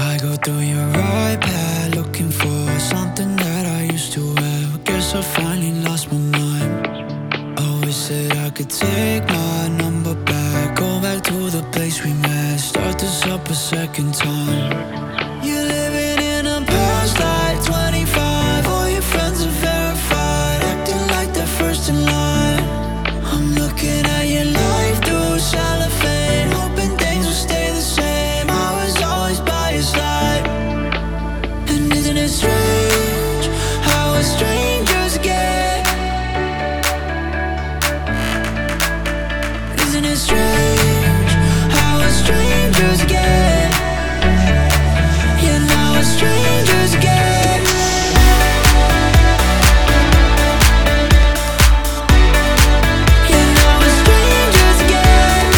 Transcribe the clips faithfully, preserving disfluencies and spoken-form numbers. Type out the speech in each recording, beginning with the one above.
I go through your iPad looking for something that I used to have. Guess I finally lost my mind. Always said I could take my number back, go back to the place we met, start this up a second time. You're living in a past like twenty-five. All your friends are verified, acting like they're first in line. I'm looking at your life through cellophane, hoping things will stay the same. I was always by your side. And isn't it strange how we're strangers again? Isn't it strange how we're strangers again? Yeah, now we're strangers again. Yeah, now we're strangers again.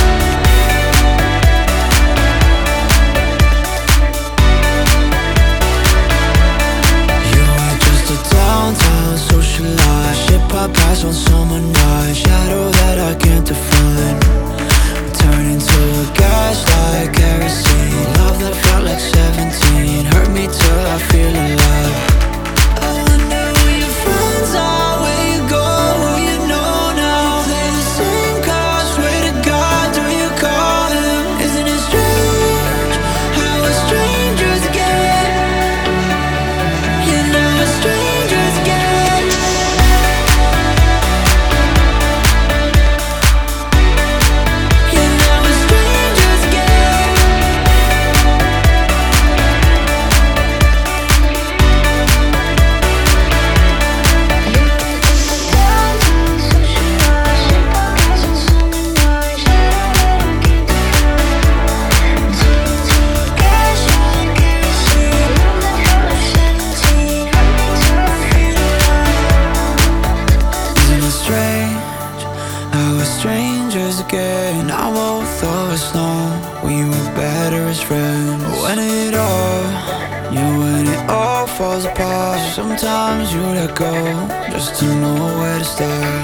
You are just a downtown socialite, ship I pass on summer night, shadow that I can't define. Turn into a gaslight, kerosene, love that felt like seventeen, hurt me till I feel alive. I wonder who your friends are, where you go, who you know now. Play the same cards, swear to God, do you call him? Isn't it strange how we're strangers again? Yeah, now we're strangers again. Yeah, now we're strangers again. Isn't it strange how we're strangers again? Now both of us know we were better as friends. When it all, yeah, when it all falls apart, sometimes you let go just to know where to start.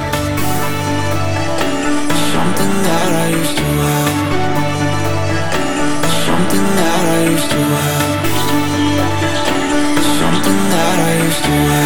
Something that I used to have, something that I used to have, something that I used to have.